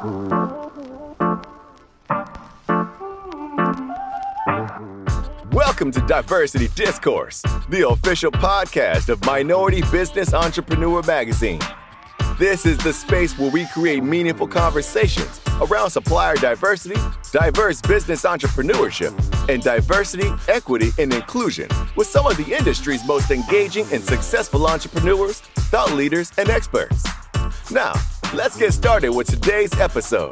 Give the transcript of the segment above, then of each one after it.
Welcome to Diversity Discourse, the official podcast of Minority Business Entrepreneur Magazine. This is the space where we create meaningful conversations around supplier diversity, diverse business entrepreneurship, and diversity, equity, and inclusion with some of the industry's most engaging and successful entrepreneurs, thought leaders, and experts. Now, let's get started with today's episode.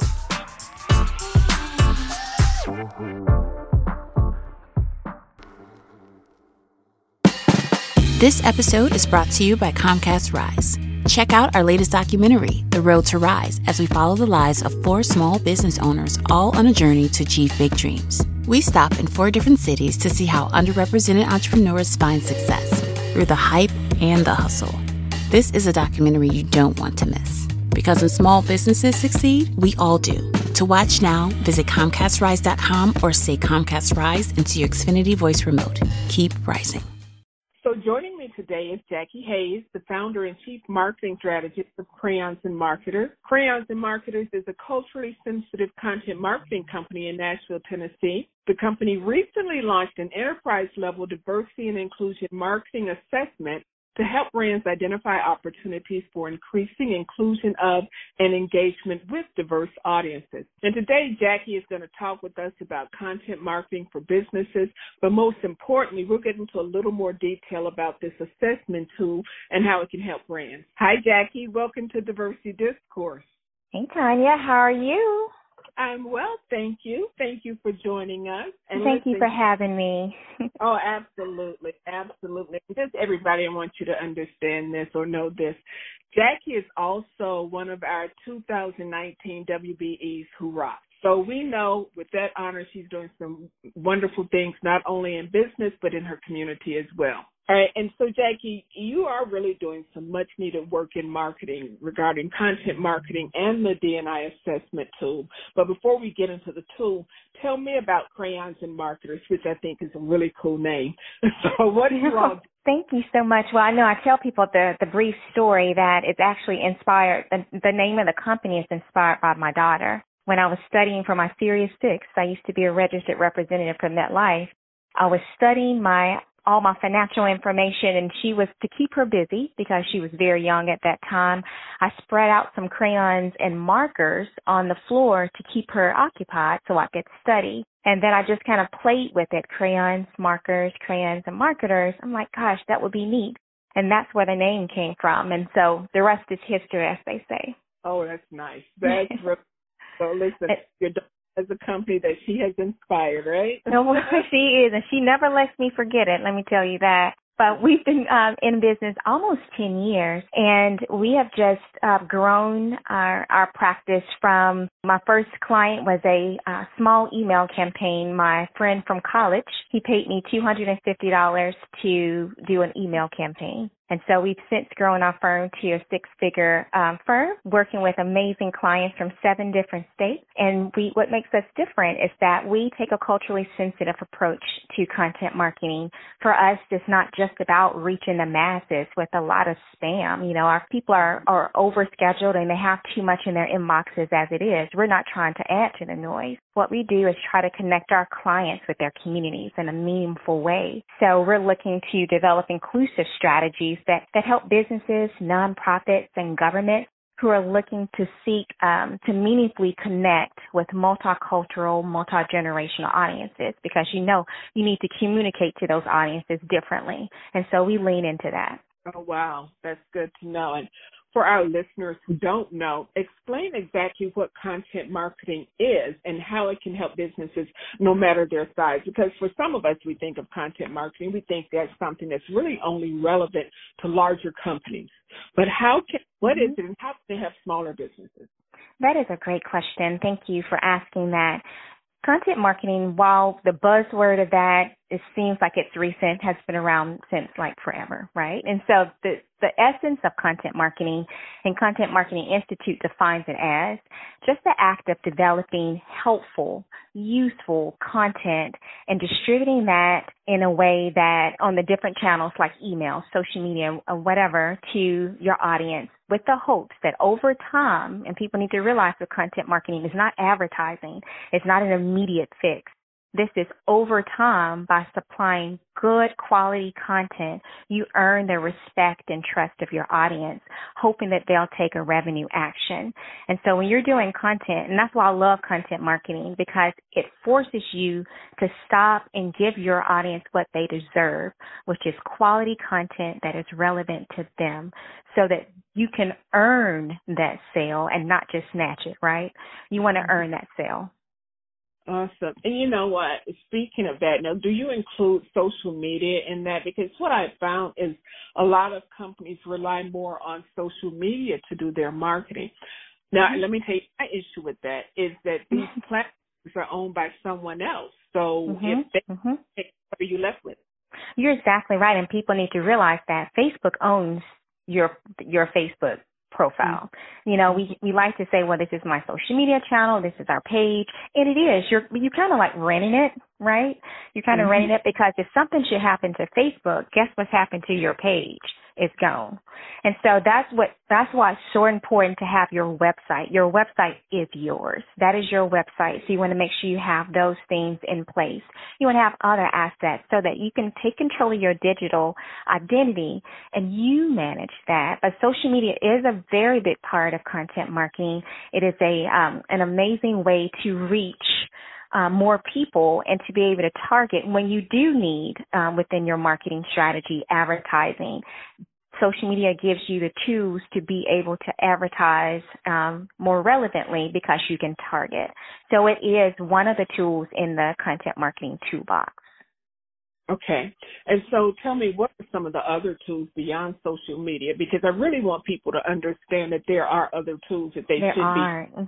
This episode is brought to you by Comcast Rise. Check out our latest documentary, The Road to Rise, as we follow the lives of 4 small business owners, all on a journey to achieve big dreams. We stop in 4 different cities to see how underrepresented entrepreneurs find success through the hype and the hustle. This is a documentary you don't want to miss. Because when small businesses succeed, we all do. To watch now, visit ComcastRise.com or say Comcast Rise into your Xfinity voice remote. Keep rising. So joining me today is Jackie Hayes, the founder and chief marketing strategist of Crayons and Marketers. Crayons and Marketers is a culturally sensitive content marketing company in Nashville, Tennessee. The company recently launched an enterprise-level diversity and inclusion marketing assessment to help brands identify opportunities for increasing inclusion of and engagement with diverse audiences. And today, Jackie is going to talk with us about content marketing for businesses, but most importantly, we'll get into a little more detail about this assessment tool and how it can help brands. Hi, Jackie. Welcome to Diversity Discourse. Hey, Tanya. How are you? I'm well, thank you. Thank you for joining us. And thank you for having me. Oh, absolutely, absolutely. Just everybody, I want you to understand this or know this. Jackie is also one of our 2019 WBEs Who Rock. So we know with that honor, she's doing some wonderful things, not only in business, but in her community as well. All right, and so, Jackie, you are really doing some much-needed work in marketing regarding content marketing and the D&I assessment tool. But before we get into the tool, tell me about Crayons and Marketers, which I think is a really cool name. So what do you all do? Thank you so much. Well, I know I tell people the brief story that it's actually inspired. The name of the company is inspired by my daughter. When I was studying for my Series 6, I used to be a registered representative for MetLife. I was studying all my financial information, and she was, to keep her busy because she was very young at that time, I spread out some crayons and markers on the floor to keep her occupied so I could study. And then I just kind of played with it, crayons, markers, crayons, and marketers. I'm like, gosh, that would be neat. And that's where the name came from. And so the rest is history, as they say. Oh, that's nice. That's really, so listen, your daughter has a company that she has inspired, right? No, she is, and she never lets me forget it, let me tell you that. But we've been in business almost 10 years, and we have just grown our practice from my first client was a small email campaign. My friend from college, he paid me $250 to do an email campaign. And so we've since grown our firm to a 6-figure firm, working with amazing clients from 7 different states. And what makes us different is that we take a culturally sensitive approach to content marketing. For us, it's not just about reaching the masses with a lot of spam. You know, our people are overscheduled and they have too much in their inboxes as it is. We're not trying to add to the noise. What we do is try to connect our clients with their communities in a meaningful way. So we're looking to develop inclusive strategies that help businesses, nonprofits, and government who are looking to seek to meaningfully connect with multicultural, multi-generational audiences, because you need to communicate to those audiences differently. And so we lean into that. Oh, wow. That's good to know. And for our listeners who don't know, explain exactly what content marketing is and how it can help businesses no matter their size. Because for some of us, we think of content marketing, we think that's something that's really only relevant to larger companies. But what is it and how can they help smaller businesses? That is a great question. Thank you for asking that. Content marketing, while the buzzword of that it seems like it's recent, has been around since like forever, right? And so the essence of content marketing and Content Marketing Institute defines it as just the act of developing helpful, useful content and distributing that in a way that on the different channels like email, social media, or whatever to your audience, with the hopes that over time, and people need to realize that content marketing is not advertising, it's not an immediate fix. This is over time. By supplying good quality content, you earn the respect and trust of your audience, hoping that they'll take a revenue action. And so when you're doing content, and that's why I love content marketing, because it forces you to stop and give your audience what they deserve, which is quality content that is relevant to them, so that you can earn that sale and not just snatch it, right? You want to earn that sale. Awesome. And you know what? Speaking of that, now, do you include social media in that? Because what I found is a lot of companies rely more on social media to do their marketing. Now, let me tell you, my issue with that is that these platforms are owned by someone else. So if they take, what are you left with? You're exactly right, and people need to realize that Facebook owns your Facebook profile. You know, we like to say, well, this is my social media channel, this is our page, and it is. You're kind of like renting it, right? You're kind of renting it, because if something should happen to Facebook, guess what's happened to your page? It's gone. And so that's why it's so important to have your website. Your website is yours. That is your website. So you want to make sure you have those things in place. You want to have other assets so that you can take control of your digital identity and you manage that. But social media is a very big part of content marketing. It is an amazing way to reach more people and to be able to target when you do need within your marketing strategy advertising. Social media gives you the tools to be able to advertise more relevantly because you can target. So it is one of the tools in the content marketing toolbox. Okay. And so tell me, what are some of the other tools beyond social media? Because I really want people to understand that there are other tools that they should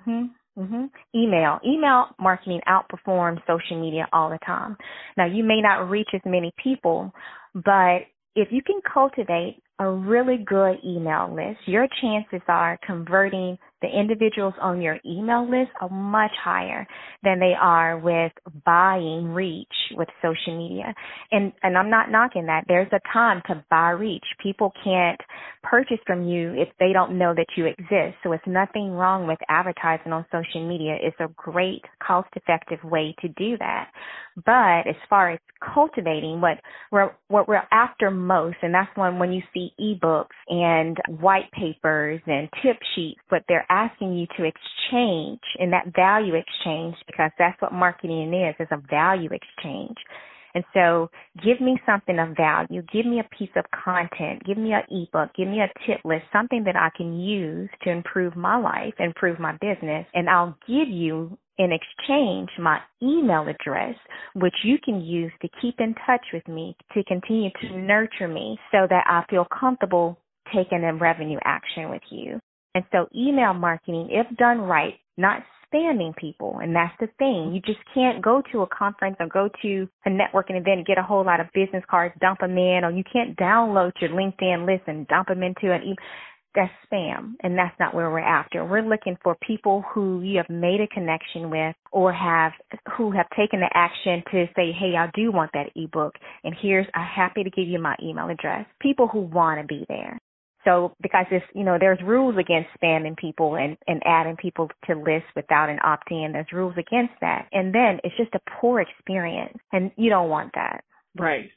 be. Email marketing outperforms social media all the time. Now, you may not reach as many people, but if you can cultivate a really good email list, your chances are converting the individuals on your email list are much higher than they are with buying reach with social media. And I'm not knocking that. There's a time to buy reach. People can't purchase from you if they don't know that you exist. So it's nothing wrong with advertising on social media. It's a great cost-effective way to do that. But as far as cultivating what we're after most, and that's when you see ebooks and white papers and tip sheets, what they're asking you to exchange, and that value exchange, because that's what marketing is a value exchange. And so give me something of value. Give me a piece of content. Give me an ebook. Give me a tip list, something that I can use to improve my life, improve my business. And I'll give you in exchange my email address, which you can use to keep in touch with me, to continue to nurture me so that I feel comfortable taking a revenue action with you. And so email marketing, if done right, not spamming people. And that's the thing. You just can't go to a conference or go to a networking event and get a whole lot of business cards, dump them in, or you can't download your LinkedIn list and dump them into an email. That's spam, and that's not where we're after. We're looking for people who you have made a connection with or who have taken the action to say, hey, I do want that ebook, and I'm happy to give you my email address. People who want to be there. So because there's rules against spamming people and adding people to lists without an opt-in. There's rules against that. And then it's just a poor experience, and you don't want that. Right.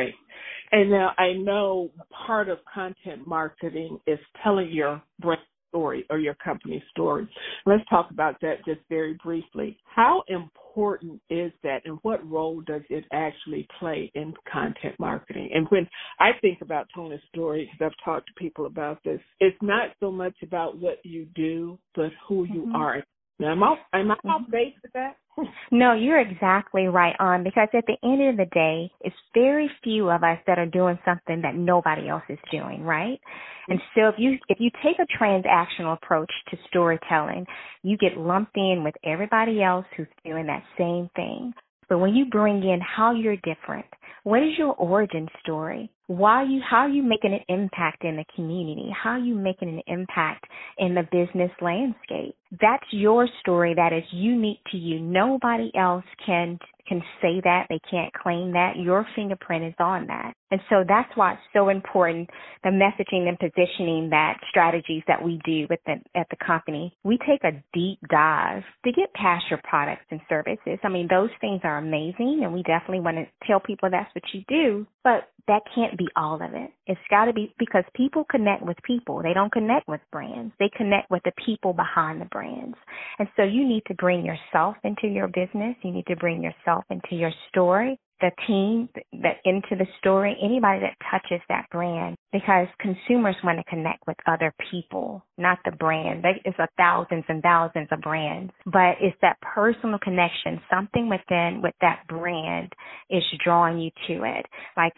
And now I know part of content marketing is telling your brand story or your company story. Let's talk about that just very briefly. How important is that, and what role does it actually play in content marketing? And when I think about telling a story, because I've talked to people about this, it's not so much about what you do, but who you are. Now, am I off base with that? No, you're exactly right on, because at the end of the day, it's very few of us that are doing something that nobody else is doing, right? And so if you take a transactional approach to storytelling, you get lumped in with everybody else who's doing that same thing. But when you bring in how you're different, What is your origin story? How are you making an impact in the community? How are you making an impact in the business landscape? That's your story that is unique to you. Nobody else can say that. They can't claim that. Your fingerprint is on that. And so that's why it's so important, the messaging and positioning that strategies that we do at the company. We take a deep dive to get past your products and services. I mean, those things are amazing, and we definitely want to tell people that's what you do, but that can't be all of it. It's got to be, because people connect with people. They don't connect with brands. They connect with the people behind the brands. And so you need to bring yourself into your business. You need to bring yourself into your story, the team that into the story, anybody that touches that brand, because consumers want to connect with other people, not the brand. It's thousands and thousands of brands, but it's that personal connection, something with that brand is drawing you to it. Like,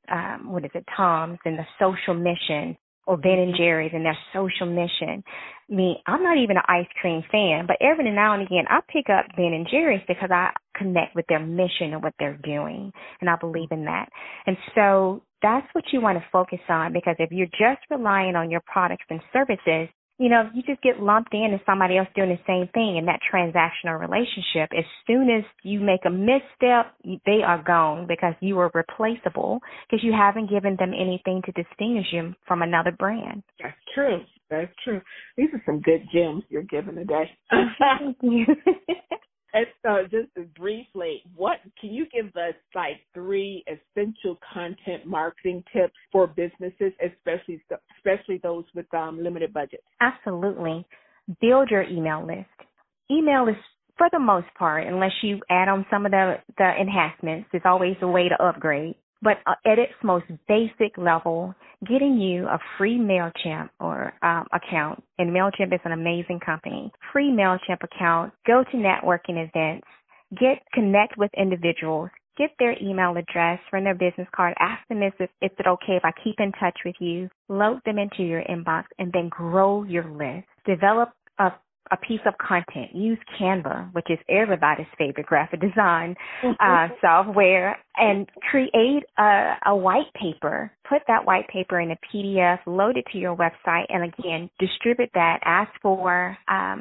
Tom's and the social mission, or Ben & Jerry's and their social mission. I mean, I'm not even an ice cream fan, but every now and again I pick up Ben & Jerry's because I connect with their mission and what they're doing, and I believe in that. And so that's what you want to focus on, because if you're just relying on your products and services, you just get lumped in as somebody else doing the same thing in that transactional relationship. As soon as you make a misstep, they are gone, because you are replaceable, because you haven't given them anything to distinguish you from another brand. That's true. That's true. These are some good gems you're giving today. Thank you. And so just briefly, what can you give us, like, 3 essential content marketing tips for businesses, especially those with limited budgets? Absolutely. Build your email list. Email is, for the most part, unless you add on some of the enhancements, there's always a way to upgrade. But at its most basic level, getting you a free MailChimp or account, and MailChimp is an amazing company, free MailChimp account, go to networking events, connect with individuals, get their email address, run their business card, ask them if it's okay if I keep in touch with you, load them into your inbox, and then grow your list. Develop a piece of content. Use Canva, which is everybody's favorite graphic design software, and create a white paper. Put that white paper in a PDF, load it to your website, and again, distribute that. Ask for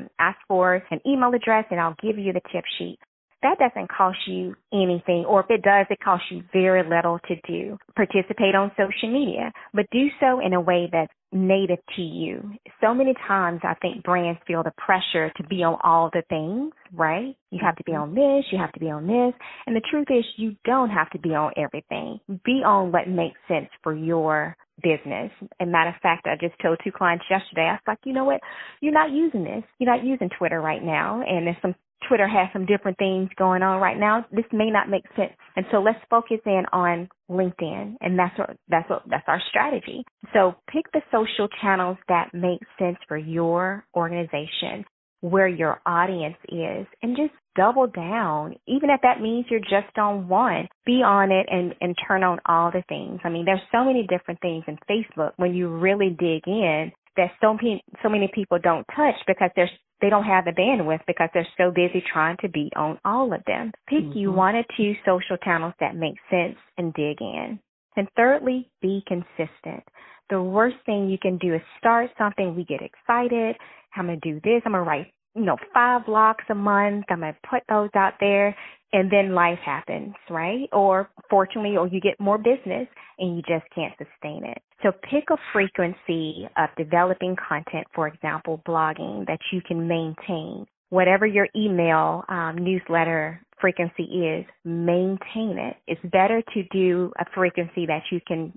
an email address, and I'll give you the tip sheet. That doesn't cost you anything, or if it does, it costs you very little to do. Participate on social media, but do so in a way that's native to you. So many times I think brands feel the pressure to be on all the things, right? You have to be on this, you have to be on this. And the truth is, you don't have to be on everything. Be on what makes sense for your business. And matter of fact, I just told 2 clients yesterday, I was like, you know what? You're not using this. You're not using Twitter right now. And Twitter has some different things going on right now. This may not make sense. And so let's focus in on LinkedIn. And that's our strategy. So pick the social channels that make sense for your organization, where your audience is, and just double down. Even if that means you're just on one, be on it and turn on all the things. I mean, there's so many different things in Facebook when you really dig in that so many people don't touch because they don't have the bandwidth, because they're so busy trying to be on all of them. Pick you 1 or 2 social channels that make sense and dig in. And thirdly, be consistent. The worst thing you can do is start something. We get excited. I'm going to do this. I'm going to write, 5 blocks a month. I'm going to put those out there. And then life happens, right? Or fortunately, you get more business and you just can't sustain it. So pick a frequency of developing content, for example, blogging, that you can maintain. Whatever your email newsletter frequency is, maintain it. It's better to do a frequency that you can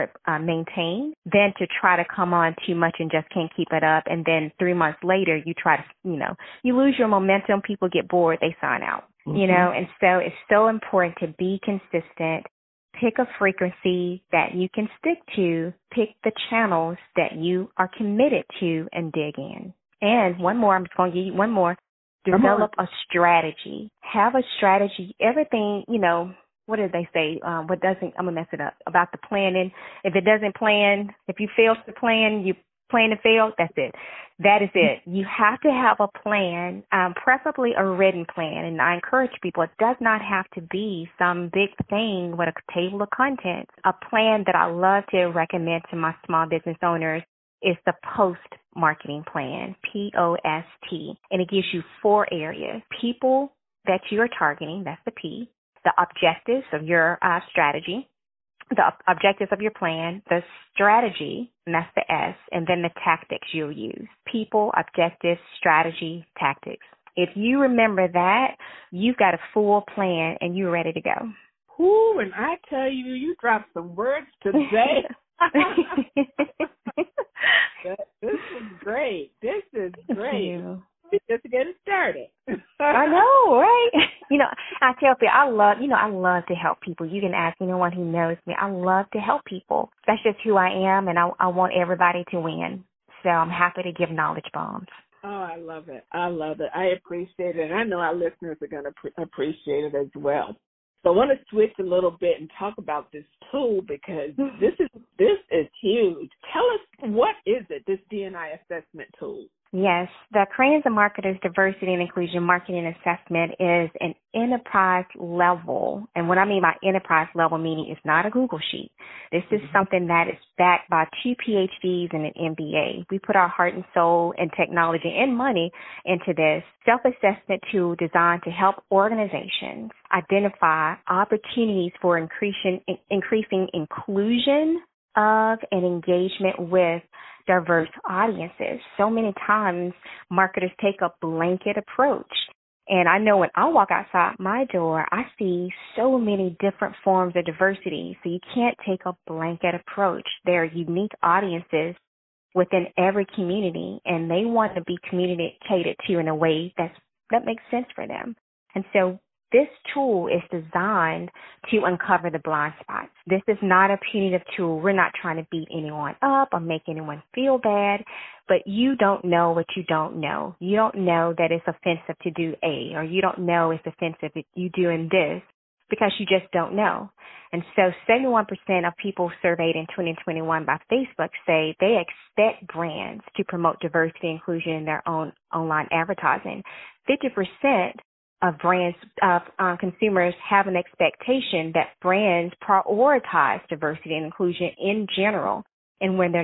maintain than to try to come on too much and just can't keep it up. And then 3 months later, you try to, you lose your momentum. People get bored. They sign out, and so it's so important to be consistent. Pick a frequency that you can stick to. Pick the channels that you are committed to and dig in. And one more, I'm just going to give you one more. Develop a strategy. Have a strategy. Everything, what did they say? I'm going to mess it up, about the planning. If it doesn't plan, if you fail to plan, you plan to fail, that's it. That is it. You have to have a plan, preferably a written plan. And I encourage people, it does not have to be some big thing with a table of contents. A plan that I love to recommend to my small business owners is the POST marketing plan, POST. And it gives you 4 areas. People that you are targeting, that's the P. The objectives of your strategy. The objectives of your plan, the strategy, and that's the S, and then the tactics you'll use. People, objectives, strategy, tactics. If you remember that, you've got a full plan and you're ready to go. Ooh, and I tell you, you dropped some words today. This is great. This is great. It's just getting started. I know, right? I tell people I love to help people. You can ask anyone who knows me. I love to help people. That's just who I am, and I want everybody to win. So I'm happy to give knowledge bombs. Oh, I love it. I love it. I appreciate it, and I know our listeners are going to appreciate it as well. So I want to switch a little bit and talk about this tool because this is huge. Tell us, what is it, this D&I assessment tool? Yes, the Crayons and Marketers Diversity and Inclusion Marketing Assessment is an enterprise level. And what I mean by enterprise level, meaning it's not a Google sheet. This is something that is backed by 2 PhDs and an MBA. We put our heart and soul and technology and money into this self-assessment tool designed to help organizations identify opportunities for increasing inclusion of and engagement with diverse audiences. So many times marketers take a blanket approach. And I know when I walk outside my door, I see so many different forms of diversity. So you can't take a blanket approach. There are unique audiences within every community, and they want to be communicated to in a way that makes sense for them. And so this tool is designed to uncover the blind spots. This is not a punitive tool. We're not trying to beat anyone up or make anyone feel bad, but you don't know what you don't know. You don't know that it's offensive to do A, or you don't know it's offensive if you doing this because you just don't know. And so 71% of people surveyed in 2021 by Facebook say they expect brands to promote diversity and inclusion in their own online advertising. 50% of consumers have an expectation that brands prioritize diversity and inclusion in general. And when you're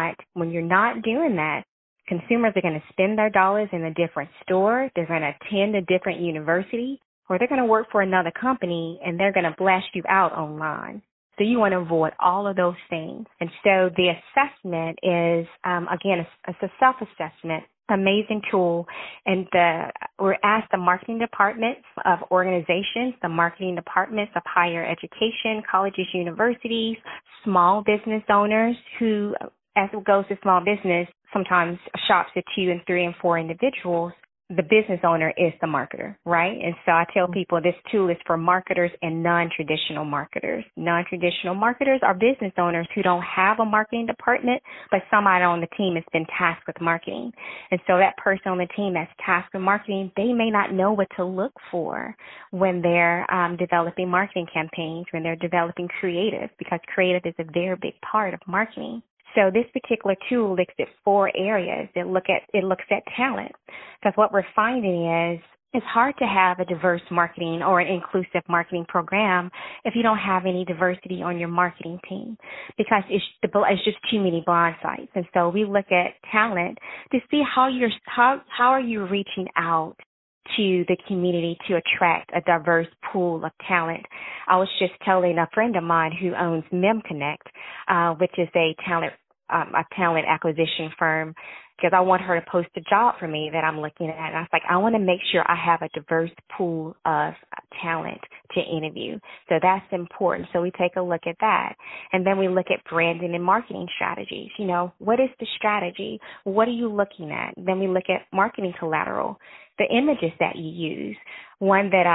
not doing that, consumers are going to spend their dollars in a different store, they're going to attend a different university, or they're going to work for another company and they're going to blast you out online. So you want to avoid all of those things. And so the assessment is, again, it's a self-assessment. Amazing tool, and we're asked the marketing departments of organizations, the marketing departments of higher education, colleges, universities, small business owners who, as it goes to small business, sometimes shops of 2 and 3 and 4 individuals. The business owner is the marketer, right? And so I tell people this tool is for marketers and non-traditional marketers. Non-traditional marketers are business owners who don't have a marketing department, but somebody on the team has been tasked with marketing. And so that person on the team that's tasked with marketing, they may not know what to look for when they're developing marketing campaigns, when they're developing creative, because creative is a very big part of marketing. So this particular tool looks at 4 areas. It looks at talent, because what we're finding is it's hard to have a diverse marketing or an inclusive marketing program if you don't have any diversity on your marketing team, because it's just too many blind sites. And so we look at talent to see how are you reaching out to the community to attract a diverse pool of talent. I was just telling a friend of mine who owns MemConnect, which is a talent acquisition firm, because I want her to post a job for me that I'm looking at. And I was like, I want to make sure I have a diverse pool of talent to interview. So that's important. So we take a look at that. And then we look at branding and marketing strategies. What is the strategy? What are you looking at? Then we look at marketing collateral, the images that you use. One that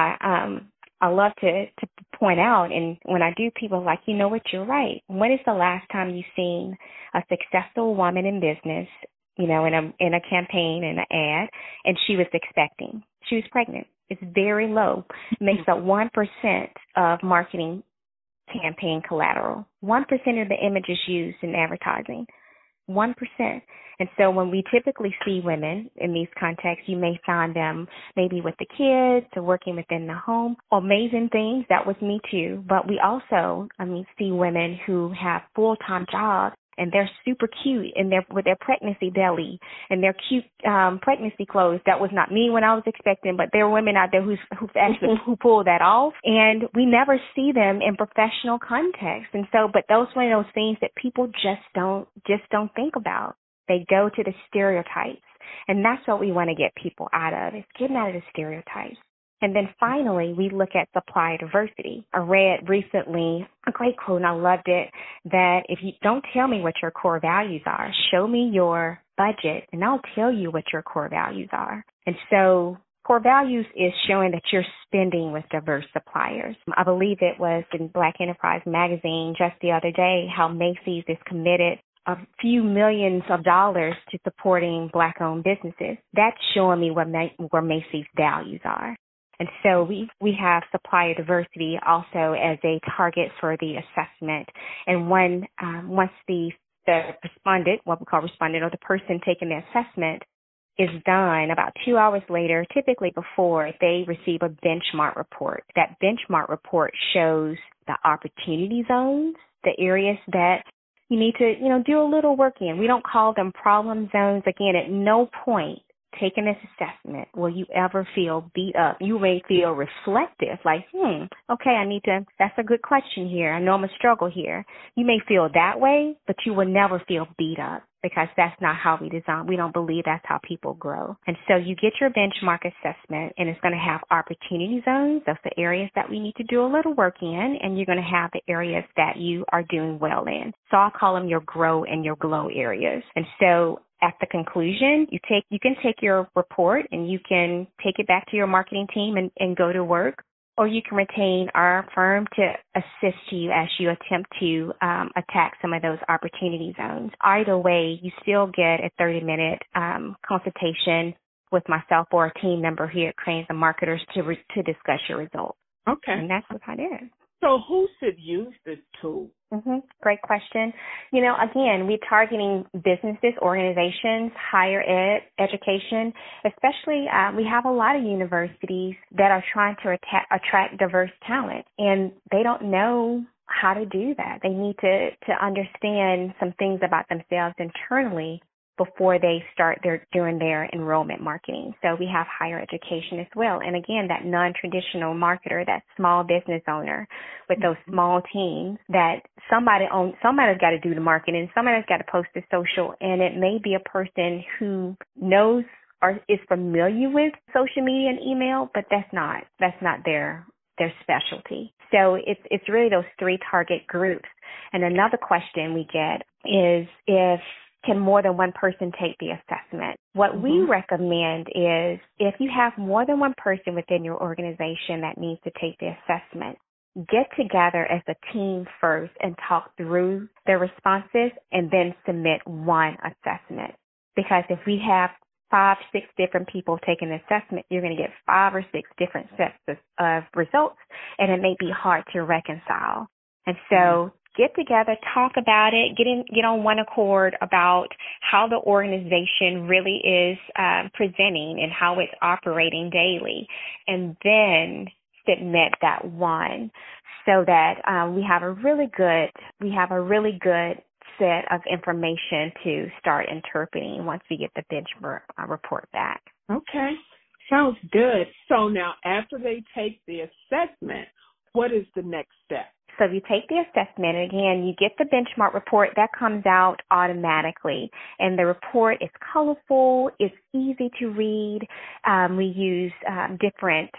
I love to point out, and when I do, people are like, you know what, you're right. When is the last time you've seen a successful woman in business, in a campaign, in an ad, and she was expecting? She was pregnant. It's very low. It makes up 1% of marketing campaign collateral. 1% of the images used in advertising. 1%. And so when we typically see women in these contexts, you may find them maybe with the kids or working within the home. Amazing things. That was me too. But we also, see women who have full-time jobs and they're super cute in with their pregnancy belly and their cute pregnancy clothes. That was not me when I was expecting, but there are women out there who pull that off, and we never see them in professional context. And so, but those one of those things that people just don't think about. They go to the stereotypes, and that's what we want to get people out of, is getting out of the stereotypes. And then finally, we look at supplier diversity. I read recently a great quote, and I loved it, that if you don't tell me what your core values are, show me your budget, and I'll tell you what your core values are. And so core values is showing that you're spending with diverse suppliers. I believe it was in Black Enterprise magazine just the other day how Macy's is committed a few millions of dollars to supporting Black-owned businesses. That's showing me where Macy's values are. And so we have supplier diversity also as a target for the assessment. And once the respondent, what we call respondent, or the person taking the assessment is done, about 2 hours later, typically before, they receive a benchmark report. That benchmark report shows the opportunity zones, the areas that you need to, do a little work in. We don't call them problem zones. Again, at no point taking this assessment will you ever feel beat up. You may feel reflective, like, okay, that's a good question here. I know I'm a struggle here. You may feel that way, but you will never feel beat up, because that's not how we design. We don't believe that's how people grow. And so you get your benchmark assessment, and it's going to have opportunity zones. That's the areas that we need to do a little work in, and you're going to have the areas that you are doing well in. So I'll call them your grow and your glow areas. And so at the conclusion, you can take your report and you can take it back to your marketing team and go to work, or you can retain our firm to assist you as you attempt to attack some of those opportunity zones. Either way, you still get a 30-minute consultation with myself or a team member here at Cranes and Marketers to discuss your results. Okay. And that's what I did. So who should use this tool? Great question. Again, we're targeting businesses, organizations, higher education, especially we have a lot of universities that are trying to attract diverse talent, and they don't know how to do that. They need to understand some things about themselves internally before they start doing their enrollment marketing. So we have higher education as well. And again, that non-traditional marketer, that small business owner with those small teams, that somebody's got to do the marketing, somebody's got to post the social, and it may be a person who knows or is familiar with social media and email, but that's not their specialty. So it's really those three target groups. And another question we get is can more than one person take the assessment? What we recommend is if you have more than one person within your organization that needs to take the assessment, get together as a team first and talk through their responses and then submit one assessment. Because if we have 5, 6 different people taking the assessment, you're going to get 5 or 6 different sets of results, and it may be hard to reconcile. And so get together, talk about it, get on one accord about how the organization really is presenting and how it's operating daily, and then submit that one so that we have a really good set of information to start interpreting once we get the benchmark report back. Okay, sounds good. So now after they take the assessment, what is the next step? So you take the assessment, and again, you get the benchmark report. That comes out automatically. And the report is colorful. It's easy to read. We use different,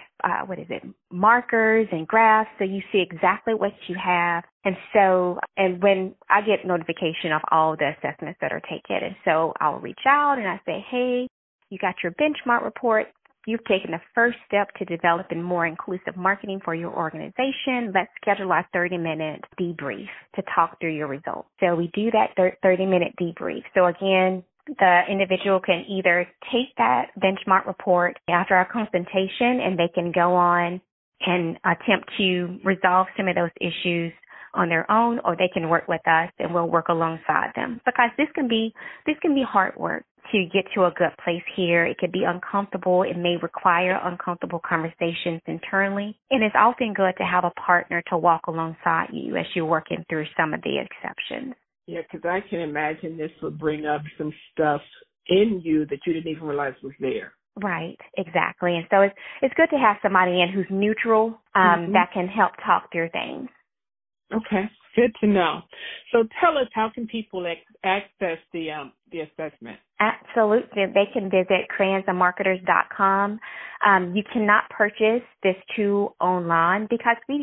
markers and graphs, so you see exactly what you have. And when I get notification of all the assessments that are taken, and so I'll reach out and I say, hey, you got your benchmark report. You've taken the first step to developing more inclusive marketing for your organization. Let's schedule our 30-minute debrief to talk through your results. So we do that 30-minute debrief. So again, the individual can either take that benchmark report after our consultation, and they can go on and attempt to resolve some of those issues on their own, or they can work with us and we'll work alongside them, because this can be hard work to get to a good place here. It could be uncomfortable. It may require uncomfortable conversations internally. And it's often good to have a partner to walk alongside you as you're working through some of the exceptions. Yeah, because I can imagine this would bring up some stuff in you that you didn't even realize was there. Right, exactly. And so it's good to have somebody in who's neutral that can help talk through things. Okay, good to know. So tell us, how can people access the assessment? Absolutely. They can visit crayonsandmarketers.com. You cannot purchase this tool online because we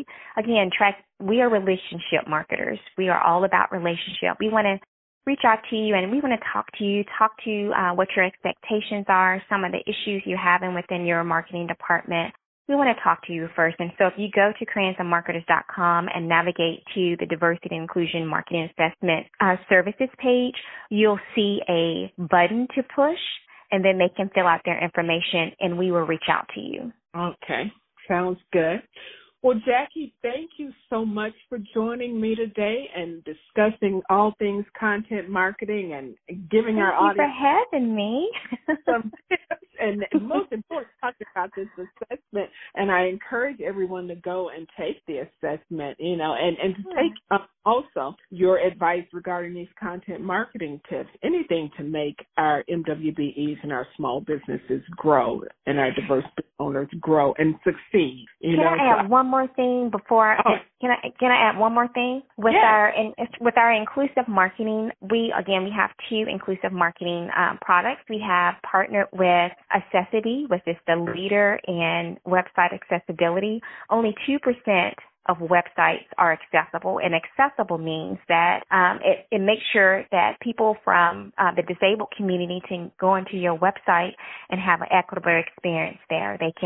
are relationship marketers. We are all about relationship. We want to reach out to you and we want to talk to what your expectations are, some of the issues you're having within your marketing department. We want to talk to you first. And so if you go to crayonsandmarketers.com and navigate to the Diversity and Inclusion Marketing Assessment Services page, you'll see a button to push, and then they can fill out their information, and we will reach out to you. Okay. Sounds good. Well, Jackie, thank you so much for joining me today and discussing all things content marketing and giving our audience. Thank you for having me. Some tips and most important, talking about this assessment. And I encourage everyone to go and take the assessment, and to take also your advice regarding these content marketing tips, anything to make our MWBEs and our small businesses grow and our diverse owners grow and succeed. Can I add one more thing before? Can I add one more thing with our inclusive marketing? We have two inclusive marketing products. We have partnered with Accessity, which is the leader in website accessibility. Only 2% of websites are accessible, and accessible means that it makes sure that people from the disabled community can go into your website and have an equitable experience there. They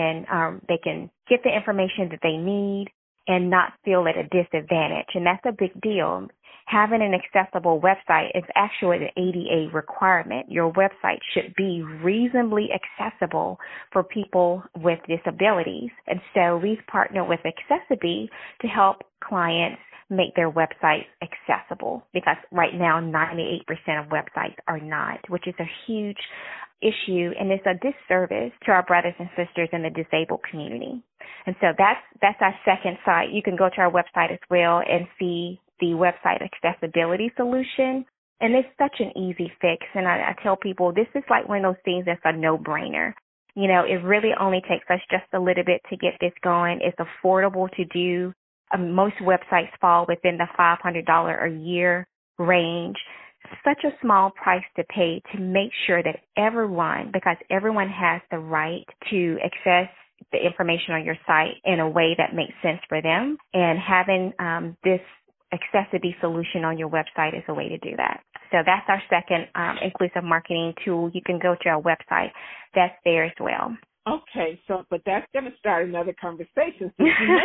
can get the information that they need and not feel at a disadvantage, and that's a big deal. Having an accessible website is actually an ADA requirement. Your website should be reasonably accessible for people with disabilities. And so we've partnered with Accessity to help clients make their websites accessible, because right now 98% of websites are not, which is a huge issue, and it's a disservice to our brothers and sisters in the disabled community. And so that's our second site. You can go to our website as well and see the website accessibility solution. And it's such an easy fix. And I tell people this is like one of those things that's a no-brainer. It really only takes us just a little bit to get this going. It's affordable to do. Most websites fall within the $500 a year range. Such a small price to pay to make sure that because everyone has the right to access the information on your site in a way that makes sense for them. And having this Accessity solution on your website is a way to do that. So that's our second inclusive marketing tool. You can go to our website. That's there as well. Okay, but that's going to start another conversation. So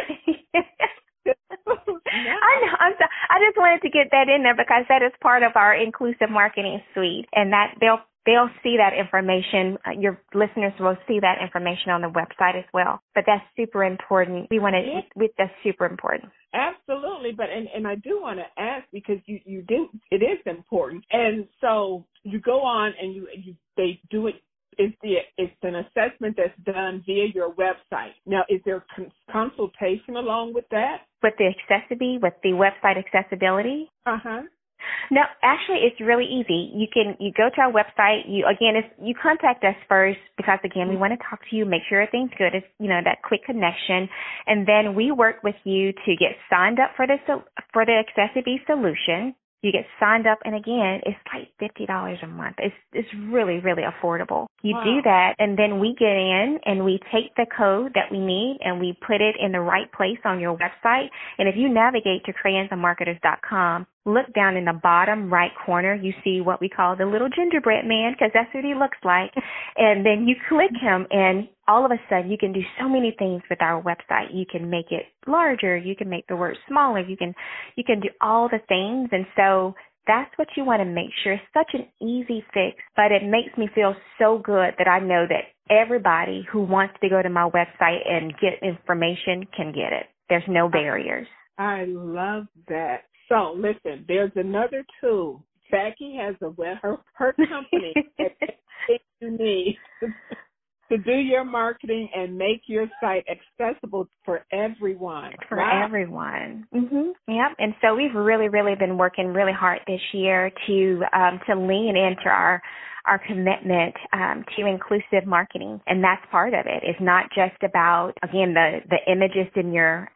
I know. I just wanted to get that in there because that is part of our inclusive marketing suite, and that they'll see that information. Your listeners will see that information on the website as well. But that's super important. That's super important. Absolutely, but and I do want to ask, because you didn't. It is important, and so you go on and they do it. It's an assessment that's done via your website. Now, is there consultation along with that? With the website accessibility? No, actually, it's really easy. You go to our website. You contact us first because, again, we want to talk to you, make sure everything's good. It's, that quick connection. And then we work with you to get signed up for the Accessity solution. You get signed up, and again, it's like $50 a month. It's really, really affordable. You do that, and then we get in and we take the code that we need and we put it in the right place on your website. And if you navigate to crayonsandmarketers.com, look down in the bottom right corner, you see what we call the little gingerbread man, because that's what he looks like. And then you click him, and all of a sudden you can do so many things with our website. You can make it larger. You can make the word smaller. You can do all the things. And so that's what you want to make sure. It's such an easy fix, but it makes me feel so good that I know that everybody who wants to go to my website and get information can get it. There's no barriers. I love that. So, listen, there's another tool. Jackie has her company that you need to do your marketing and make your site accessible for everyone. For everyone. Yep. And so we've really, really been working really hard this year to lean into our commitment to inclusive marketing, and that's part of it. It's not just about, again, the images in your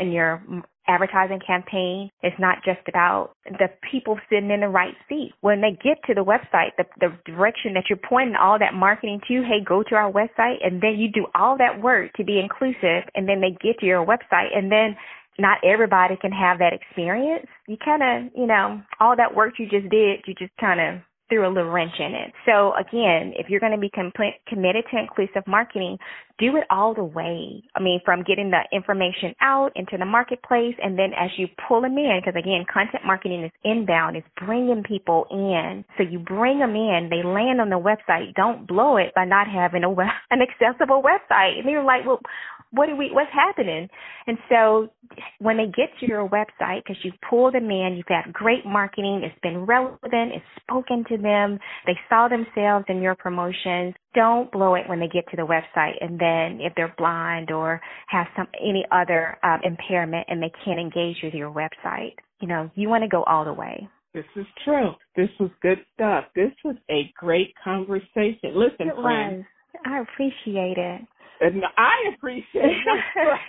advertising campaign. It's not just about the people sitting in the right seat. When they get to the website, the direction that you're pointing all that marketing to, hey, go to our website, and then you do all that work to be inclusive, and then they get to your website, and then not everybody can have that experience. You kind of, all that work you just did, you just kind of threw a little wrench in it. So again, if you're going to be committed to inclusive marketing, do it all the way. I mean, from getting the information out into the marketplace, and then as you pull them in, because again, content marketing is inbound, it's bringing people in. So you bring them in, they land on the website. Don't blow it by not having an accessible website. And you're like, well, what's happening? And so when they get to your website, because you've pulled them in, you've got great marketing, it's been relevant, it's spoken to them, they saw themselves in your promotions, don't blow it when they get to the website. And then if they're blind or have any other impairment and they can't engage with your website, you want to go all the way. This is true. This was good stuff. This was a great conversation. Listen, friends. I appreciate it. And I appreciate it.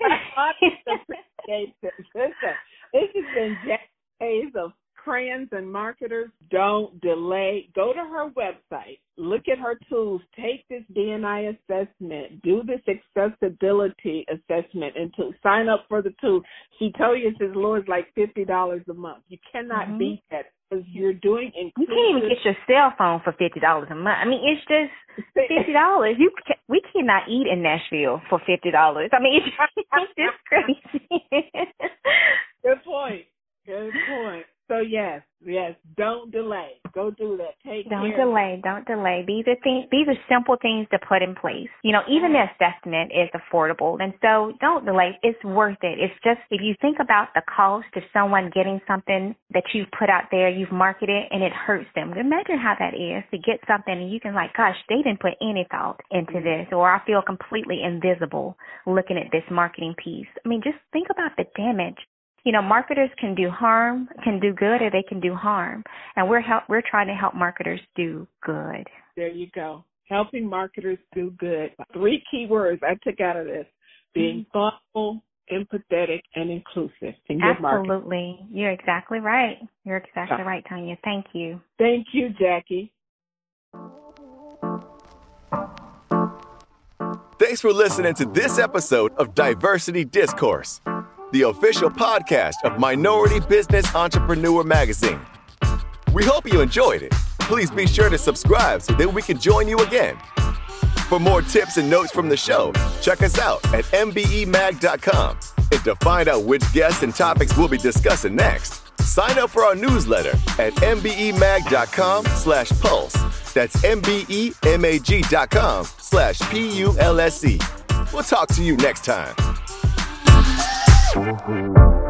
I appreciate it. Listen, this has been Jackie Hayes of Crayons and Marketers. Don't delay. Go to her website. Look at her tools. Take this D&I assessment. Do this accessibility assessment and sign up for the tool. She told you it's as low as like $50 a month. You cannot beat that because you're doing inclusive. You can't even get your cell phone for $50 a month. I mean, it's just $50. We cannot eat in Nashville for $50. I mean, it's just crazy. Good point. Good point. So yes, don't delay. Go do that. Don't delay. These are simple things to put in place. Even the assessment is affordable, and so don't delay. It's worth it. It's just, if you think about the cost of someone getting something that you've put out there, you've marketed, and it hurts them. Imagine how that is to get something and you can gosh, they didn't put any thought into this, or I feel completely invisible looking at this marketing piece. I mean, just think about the damage. Marketers can do good, or they can do harm. And we're trying to help marketers do good. There you go. Helping marketers do good. 3 key words I took out of this: being thoughtful, empathetic, and inclusive in your marketing. Absolutely. You're exactly right. You're exactly right, Tanya. Thank you. Thank you, Jackie. Thanks for listening to this episode of Diversity Discourse, the official podcast of Minority Business Entrepreneur Magazine. We hope you enjoyed it. Please be sure to subscribe so that we can join you again. For more tips and notes from the show, check us out at mbemag.com. And to find out which guests and topics we'll be discussing next, sign up for our newsletter at mbemag.com/pulse. That's mbemag.com/PULSE. We'll talk to you next time.